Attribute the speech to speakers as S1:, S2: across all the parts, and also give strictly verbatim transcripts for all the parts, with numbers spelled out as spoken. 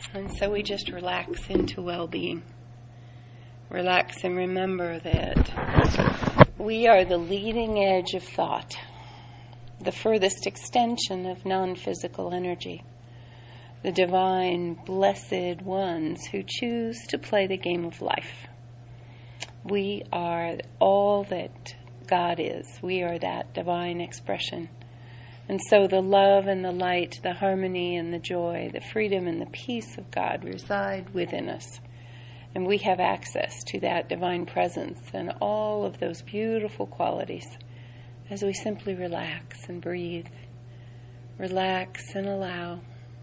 S1: And so we just relax into well-being. Relax and remember that we are the leading edge of thought, the furthest extension of non-physical energy, the divine, blessed ones who choose to play the game of life. We are all that God is. We are that divine expression. And so the love and the light, the harmony and the joy, the freedom and the peace of God reside within us. And we have access to that divine presence and all of those beautiful qualities as we simply relax and breathe. Relax and allow.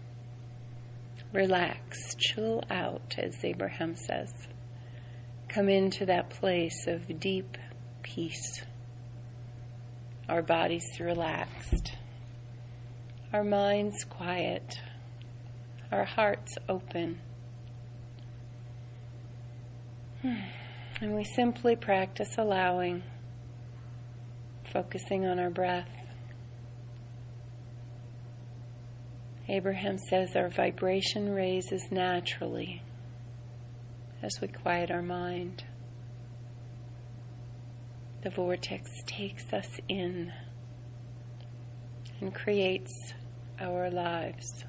S1: Relax, chill out, as Abraham says. Come into that place of deep peace. Our bodies relaxed. Our minds quiet. Our hearts open. And we simply practice allowing, focusing on our breath. Abraham says our vibration raises naturally as we quiet our mind. The vortex takes us in and creates our lives.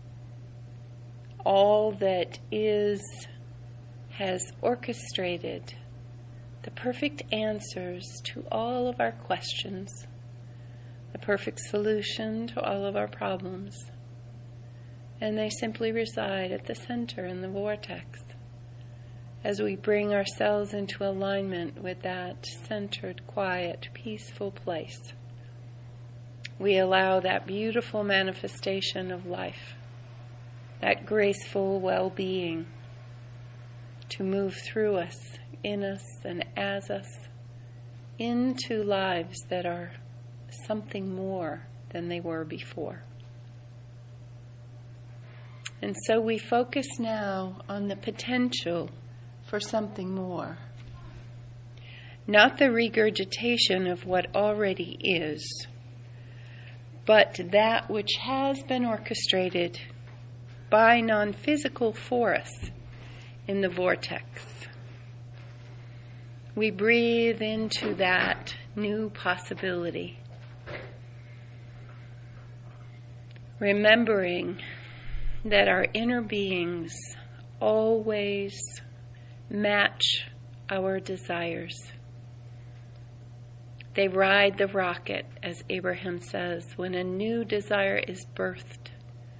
S1: All that is has orchestrated the perfect answers to all of our questions, the perfect solution to all of our problems. And they simply reside at the center in the vortex. As we bring ourselves into alignment with that centered, quiet, peaceful place, we allow that beautiful manifestation of life, that graceful well-being, to move through us, in us, and as us, into lives that are something more than they were before. And so we focus now on the potential for something more. Not the regurgitation of what already is, but that which has been orchestrated by non-physical force in the vortex. We breathe into that new possibility, remembering that our inner beings always match our desires. They ride the rocket, as Abraham says, when a new desire is birthed.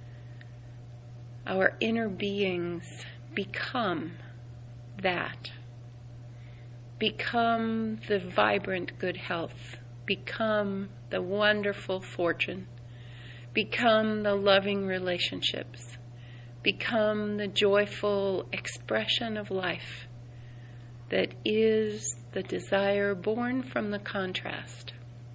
S1: Our inner beings become that. Become the vibrant good health. Become the wonderful fortune. Become the loving relationships. Become the joyful expression of life that is the desire born from the contrast.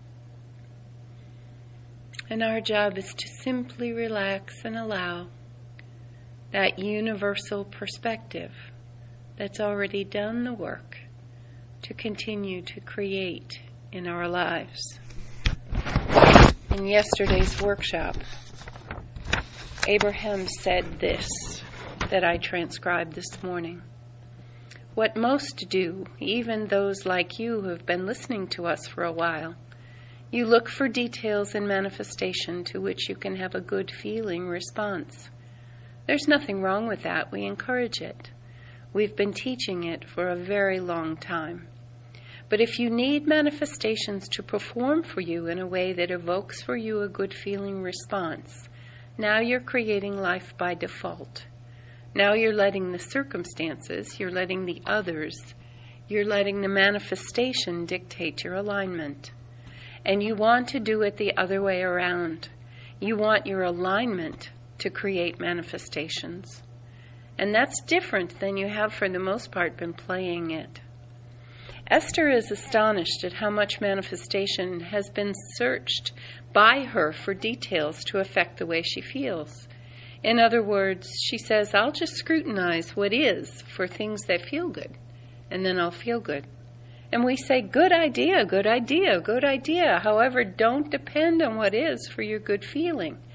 S1: And our job is to simply relax and allow that universal perspective that's already done the work to continue to create in our lives. In yesterday's workshop, Abraham said this that I transcribed this morning. What most do, even those like you who have been listening to us for a while, you look for details in manifestation to which you can have a good feeling response. There's nothing wrong with that. We encourage it. We've been teaching it for a very long time. But if you need manifestations to perform for you in a way that evokes for you a good feeling response, now you're creating life by default. Now you're letting the circumstances, you're letting the others, you're letting the manifestation dictate your alignment. And you want to do it the other way around. You want your alignment to create manifestations. And that's different than you have for the most part been playing it. Esther is astonished at how much manifestation has been searched by her for details to affect the way she feels. In other words, she says, I'll just scrutinize what is for things that feel good, and then I'll feel good. And we say, good idea, good idea, good idea. However, don't depend on what is for your good feeling,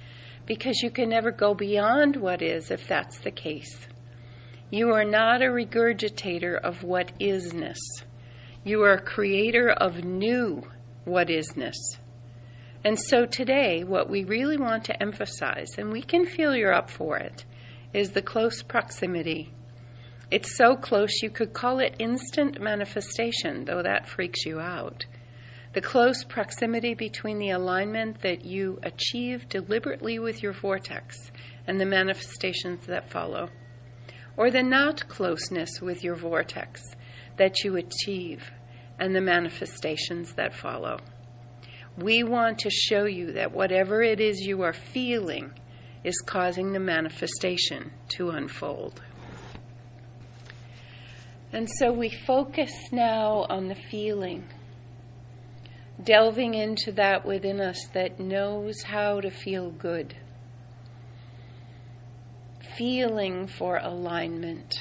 S1: because you can never go beyond what is if that's the case. You are not a regurgitator of what isness. You are a creator of new what isness. And so today, what we really want to emphasize, and we can feel you're up for it, is the close proximity. It's so close you could call it instant manifestation, though that freaks you out. The close proximity between the alignment that you achieve deliberately with your vortex and the manifestations that follow, or the not closeness with your vortex that you achieve and the manifestations that follow. We want to show you that whatever it is you are feeling is causing the manifestation to unfold. And so we focus now on the feeling, delving into that within us that knows how to feel good, feeling for alignment,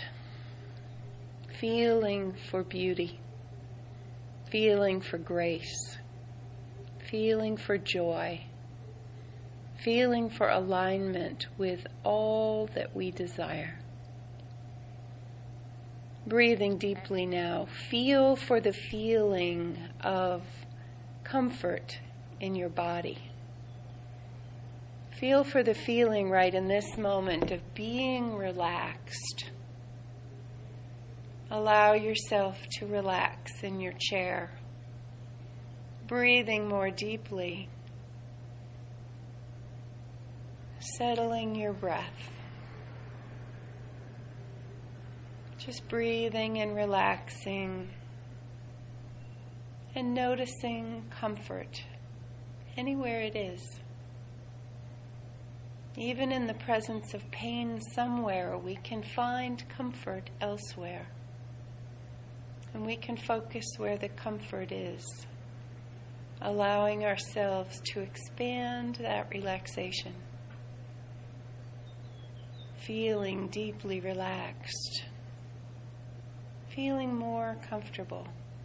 S1: feeling for beauty, feeling for grace, feeling for joy, feeling for alignment with all that we desire. Breathing deeply now, feel for the feeling of comfort in your body. Feel for the feeling right in this moment of being relaxed. Allow yourself to relax in your chair, breathing more deeply, settling your breath. Just breathing and relaxing and noticing comfort anywhere it is. Even in the presence of pain somewhere, we can find comfort elsewhere. And we can focus where the comfort is, allowing ourselves to expand that relaxation, feeling deeply relaxed, feeling more comfortable.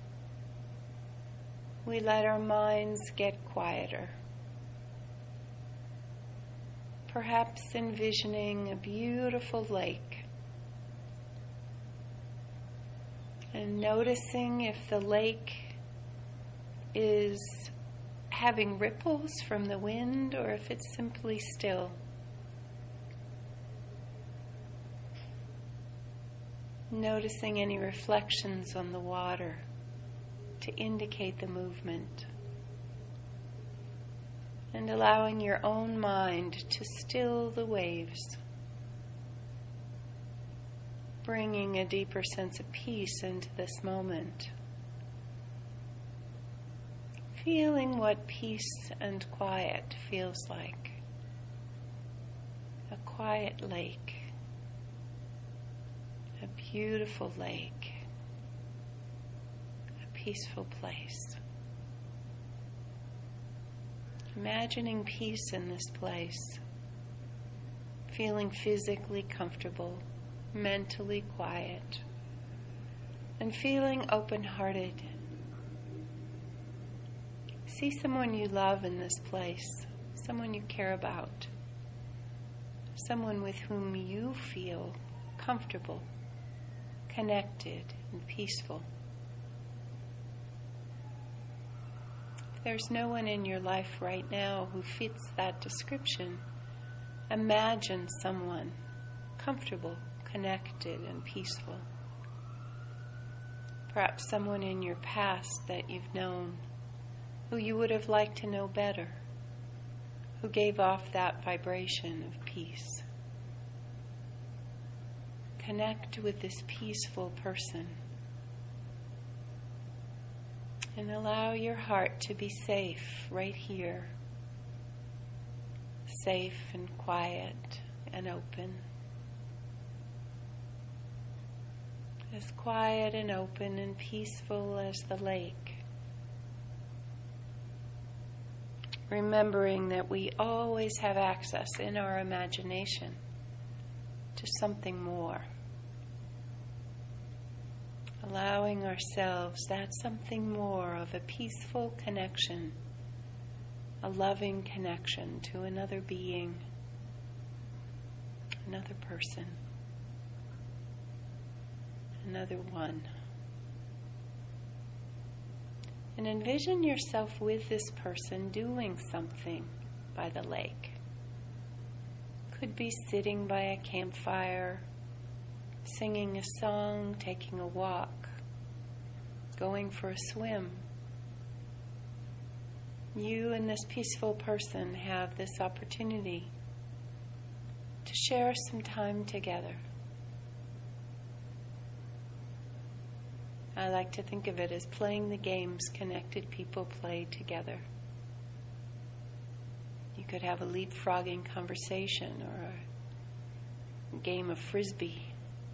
S1: We let our minds get quieter, perhaps envisioning a beautiful lake and noticing if the lake is having ripples from the wind or if it's simply still. Noticing any reflections on the water to indicate the movement, and allowing your own mind to still the waves, bringing a deeper sense of peace into this moment, feeling what peace and quiet feels like. A quiet lake. A beautiful lake, a peaceful place. Imagining peace in this place, feeling physically comfortable, mentally quiet, and feeling open-hearted. See someone you love in this place, someone you care about, someone with whom you feel comfortable, connected and peaceful. If there's no one in your life right now who fits that description, imagine someone comfortable, connected, and peaceful. Perhaps someone in your past that you've known, who you would have liked to know better, who gave off that vibration of peace. Connect with this peaceful person and allow your heart to be safe right here, safe and quiet and open, as quiet and open and peaceful as the lake, remembering that we always have access in our imagination to something more. Allowing ourselves that something more of a peaceful connection, a loving connection to another being, another person, another one. And envision yourself with this person doing something by the lake. Could be sitting by a campfire, singing a song, taking a walk, going for a swim. You and this peaceful person have this opportunity to share some time together. I like to think of it as playing the games connected people play together. You could have a leapfrogging conversation or a game of frisbee.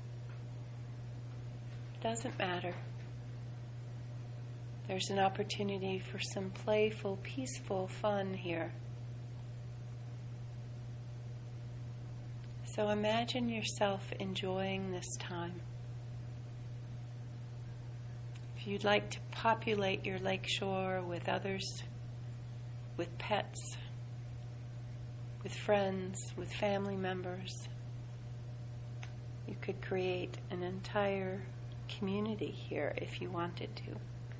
S1: Doesn't matter. There's an opportunity for some playful, peaceful fun here. So imagine yourself enjoying this time. If you'd like to populate your lakeshore with others, with pets, with friends, with family members, you could create an entire community here if you wanted to.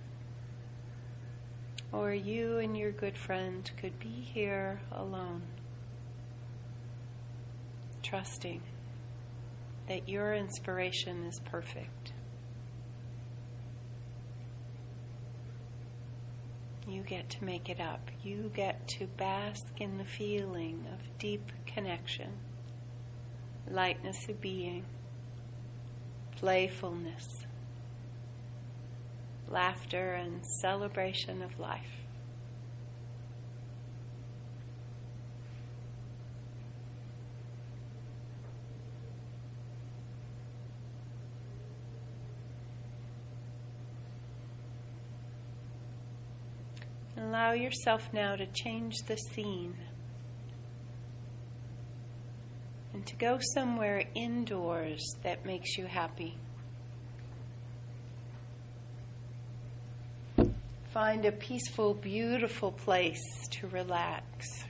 S1: Or you and your good friend could be here alone, trusting that your inspiration is perfect. You get to make it up. You get to bask in the feeling of deep connection, lightness of being, playfulness, laughter, and celebration of life. Allow yourself now to change the scene and to go somewhere indoors that makes you happy. Find a peaceful, beautiful place to relax.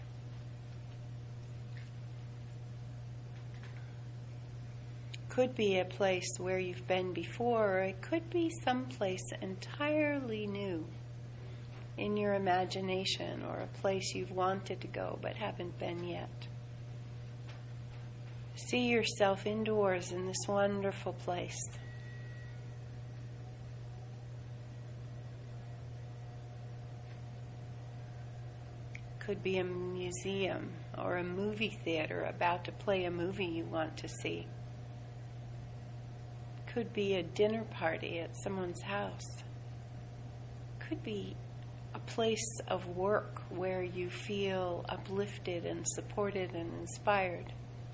S1: Could be a place where you've been before, or it could be someplace entirely new in your imagination, or a place you've wanted to go but haven't been yet. See yourself indoors in this wonderful place. Could be a museum or a movie theater about to play a movie you want to see. Could be a dinner party at someone's house. Could be a place of work where you feel uplifted and supported and inspired.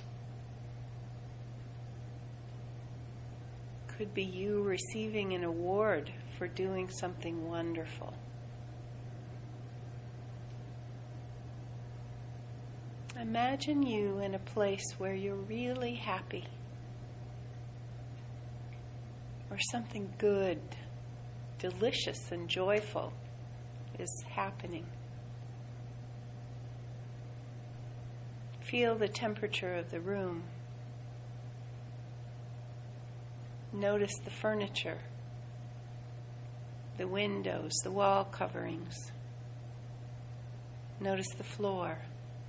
S1: Could be you receiving an award for doing something wonderful. Imagine you in a place where you're really happy, or something good, delicious and joyful is happening. Feel the temperature of the room. Notice the furniture, the windows, the wall coverings. Notice the floor.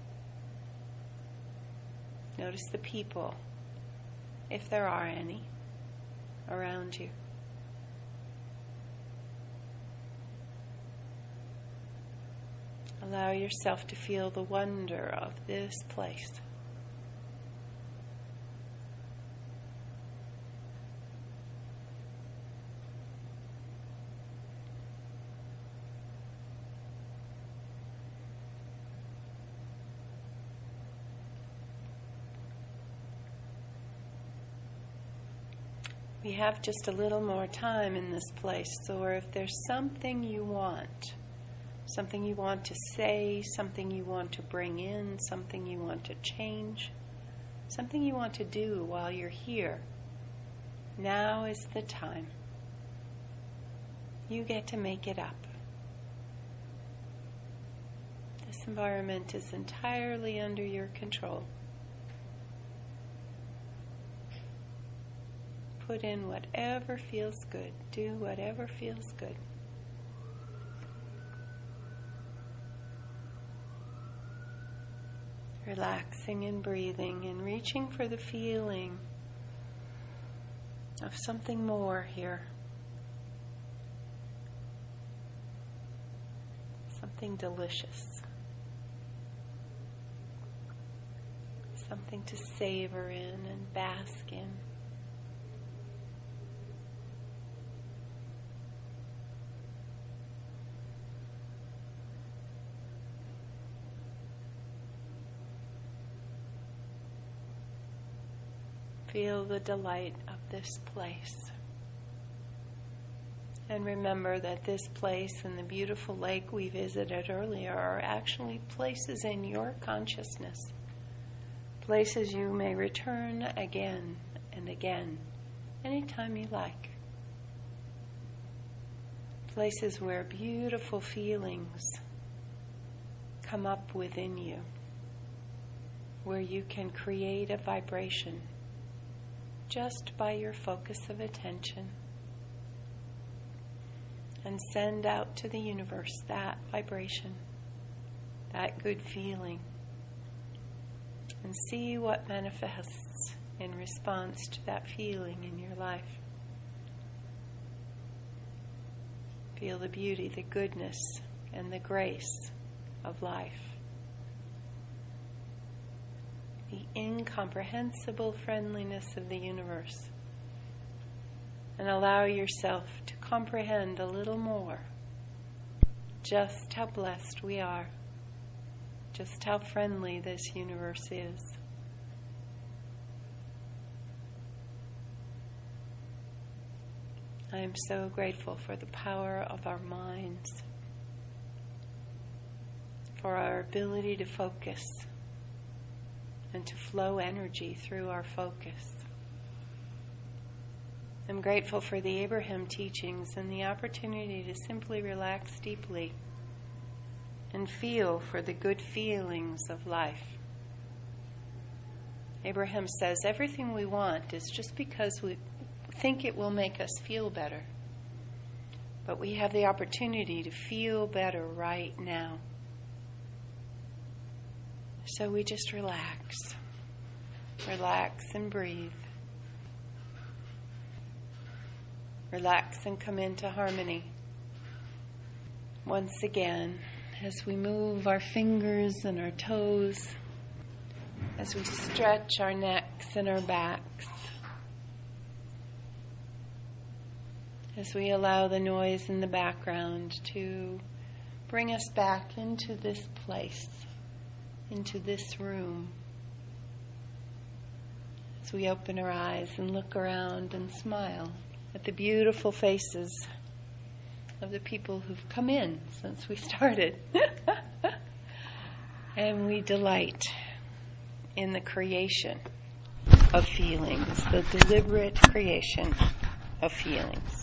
S1: Notice the people, if there are any, around you. Allow yourself to feel the wonder of this place. We have just a little more time in this place, so if there's something you want, something you want to say, something you want to bring in, something you want to change, something you want to do while you're here, now is the time. You get to make it up. This environment is entirely under your control. put in whatever feels good. Do whatever feels good. Relaxing and breathing and reaching for the feeling of something more here. Something delicious. Something to savor in and bask in. Feel the delight of this place. And remember that this place and the beautiful lake we visited earlier are actually places in your consciousness. Places you may return again and again, anytime you like. Places where beautiful feelings come up within you, where you can create a vibration just by your focus of attention and send out to the universe that vibration, that good feeling, and see what manifests in response to that feeling in your life. Feel the beauty, the goodness, and the grace of life. The incomprehensible friendliness of the universe. And allow yourself to comprehend a little more just how blessed we are, just how friendly this universe is. I am so grateful for the power of our minds, for our ability to focus and to flow energy through our focus. I'm grateful for the Abraham teachings and the opportunity to simply relax deeply and feel for the good feelings of life. Abraham says everything we want is just because we think it will make us feel better. But we have the opportunity to feel better right now. So we just relax. Relax and breathe. Relax and come into harmony. Once again, as we move our fingers and our toes, as we stretch our necks and our backs, as we allow the noise in the background to bring us back into this place, into this room. As we open our eyes and look around and smile at the beautiful faces of the people who've come in since we started. And we delight in the creation of feelings, the deliberate creation of feelings.